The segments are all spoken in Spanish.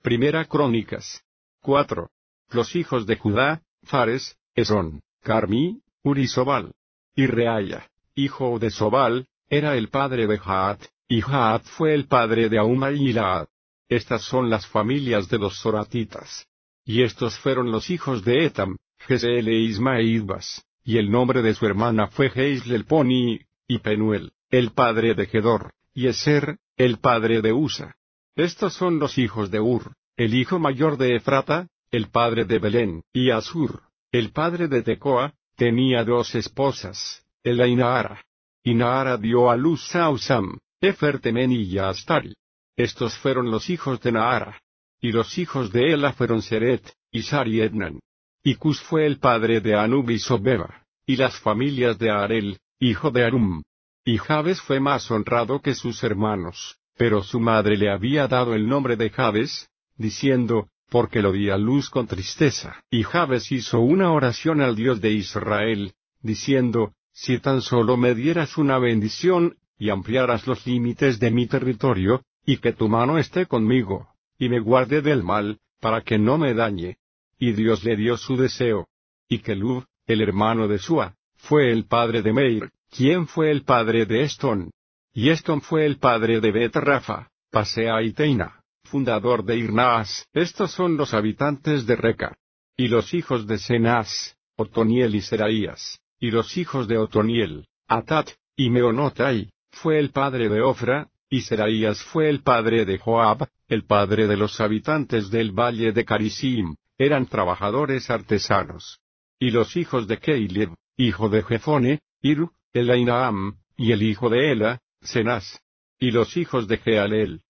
Primera Crónicas 4. Los hijos de Judá, Fares, Esrón, Carmi, Uri y Sobal. Y Reaya, hijo de Sobal, era el padre de Jaat, y Jaat fue el padre de Ahumai y Laad. Estas son las familias de los soratitas. Y estos fueron los hijos de Etam, Jezeel e Ismaidbas, y el nombre de su hermana fue Jeislelponi, y Penuel, el padre de Gedor, y Eser, el padre de Usa. Estos son los hijos de Ur, el hijo mayor de Efrata, el padre de Belén, y Asur, el padre de Tecoa, tenía 2 esposas, Ela y Naara. Y Naara dio a luz a Usam, Efertemeni y Astari. Estos fueron los hijos de Naara. Y los hijos de Ela fueron Seret, Isar y Ednan. Y Cus fue el padre de Anub y Sobeba, y las familias de Arel, hijo de Arum. Y Jabes fue más honrado que sus hermanos, pero su madre le había dado el nombre de Jabes, diciendo, porque lo di a luz con tristeza. Y Jabes hizo una oración al Dios de Israel, diciendo, si tan solo me dieras una bendición, y ampliaras los límites de mi territorio, y que tu mano esté conmigo, y me guarde del mal, para que no me dañe. Y Dios le dio su deseo. Y Kelub, el hermano de Sua, fue el padre de Meir, quien fue el padre de Estón. Y Estón fue el padre de Bet-Rafa, Pasea y Teina, fundador de Irnaas. Estos son los habitantes de Reca. Y los hijos de Cenaz, Otoniel y Seraías. Y los hijos de Otoniel, Atat, y Meonotai, fue el padre de Ofra, y Seraías fue el padre de Joab, el padre de los habitantes del valle de Carisim, eran trabajadores artesanos. Y los hijos de Keileb, hijo de Jefone, Iru, Elainaam, y el hijo de Ela, Cenaz. Y los hijos de Jealel,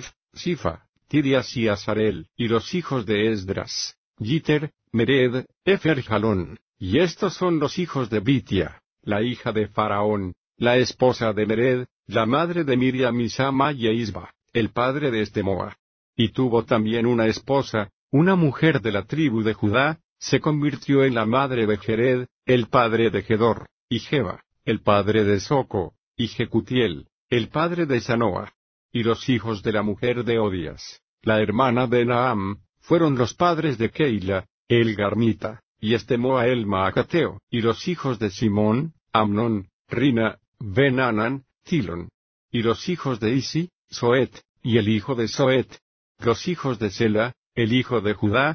Sifa, Tidias y Asarel. Y los hijos de Esdras, Yiter, Mered, Efer-Jalón. Y estos son los hijos de Bitia, la hija de Faraón, la esposa de Mered, la madre de Miriam y Sama y Isba, el padre de Estemoa. Y tuvo también una esposa, una mujer de la tribu de Judá, se convirtió en la madre de Jered, el padre de Gedor, y Jeba, el padre de Soco, y Jecutiel, el padre de Sanoa. Y los hijos de la mujer de Odias, la hermana de Naam, fueron los padres de Keila, el Garmita, y Estemoa el Maacateo. Y los hijos de Simón, Amnón, Rina, Ben-Anan, Tilon. Y los hijos de Isi, Soet, y el hijo de Soet. Los hijos de Sela, el hijo de Judá,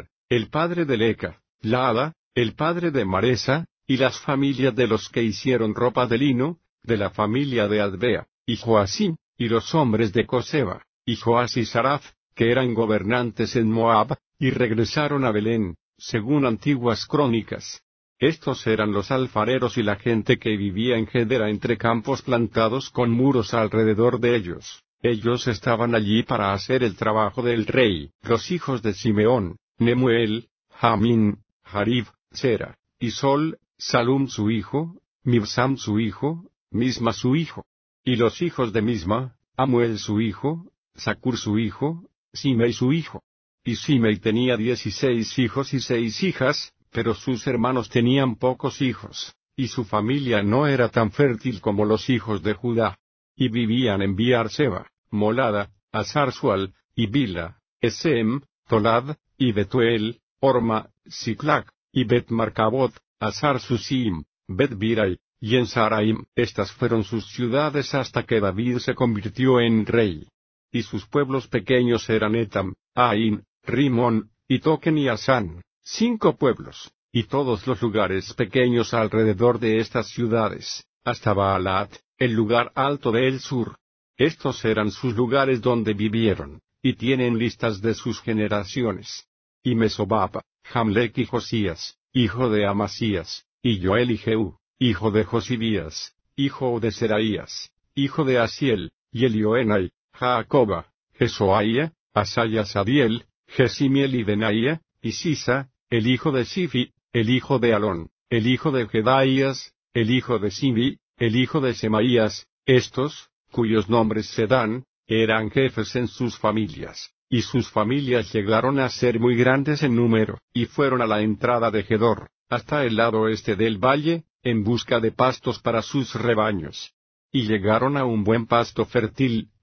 el padre de Leca, Laada, el padre de Maresa, y las familias de los que hicieron ropa de lino, de la familia de Adbea, y Joacim, y los hombres de Coseba, y Joas y Saraf, que eran gobernantes en Moab, y regresaron a Belén, según antiguas crónicas. Estos eran los alfareros y la gente que vivía en Gedera entre campos plantados con muros alrededor de ellos. Ellos estaban allí para hacer el trabajo del rey. Los hijos de Simeón, Nemuel, Jamín, Jarib, Sera, y Sol, Salum su hijo, Mibsam su hijo, Misma su hijo. Y los hijos de Misma, Amuel su hijo, Sakur su hijo, Simei su hijo. Y Simei tenía 16 hijos y 6 hijas, pero sus hermanos tenían pocos hijos, y su familia no era tan fértil como los hijos de Judá. Y vivían en Beerseba, Molada, Asar-Sual, y Bila, Esem, Tolad, y Betuel, Orma, Siclac, y Bet-Marcabot, Asar-Susim, Bet-Birai, y en Saraim. Estas fueron sus ciudades hasta que David se convirtió en rey. Y sus pueblos pequeños eran Etam, Ain, Rimón, y Token y Asán, 5 pueblos, y todos los lugares pequeños alrededor de estas ciudades, hasta Baalat, el lugar alto del sur. Estos eran sus lugares donde vivieron, y tienen listas de sus generaciones. Y Mesobab, Jamlec y Josías, hijo de Amasías, y Joel y Jehú, hijo de Josibías, hijo de Seraías, hijo de Asiel, y Elioenai, Jacoba, Jesoaía, Asaya Sadiel, Jesimiel y Benaía, y Sisa, el hijo de Sifi, el hijo de Alón, el hijo de Jedaías, el hijo de Sibi, el hijo de Semaías. Estos, cuyos nombres se dan, eran jefes en sus familias, y sus familias llegaron a ser muy grandes en número, y fueron a la entrada de Gedor, hasta el lado este del valle, en busca de pastos para sus rebaños. Y llegaron a un buen pasto fértil,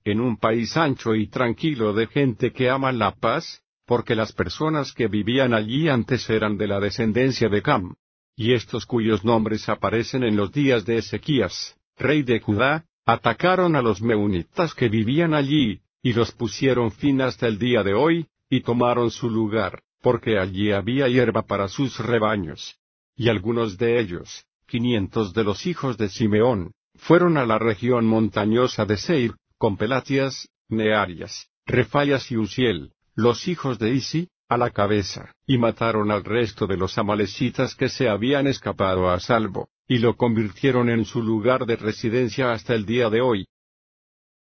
en un país ancho y tranquilo de gente que ama la paz, porque las personas que vivían allí antes eran de la descendencia de Cam. Y estos cuyos nombres aparecen en los días de Ezequías, rey de Judá, atacaron a los meunitas que vivían allí, y los pusieron fin hasta el día de hoy, y tomaron su lugar, porque allí había hierba para sus rebaños. Y algunos de ellos, 500 de los hijos de Simeón, fueron a la región montañosa de Seir, con Pelatias, Nearias, Refayas y Uziel, los hijos de Isi, a la cabeza, y mataron al resto de los amalecitas que se habían escapado a salvo, y lo convirtieron en su lugar de residencia hasta el día de hoy.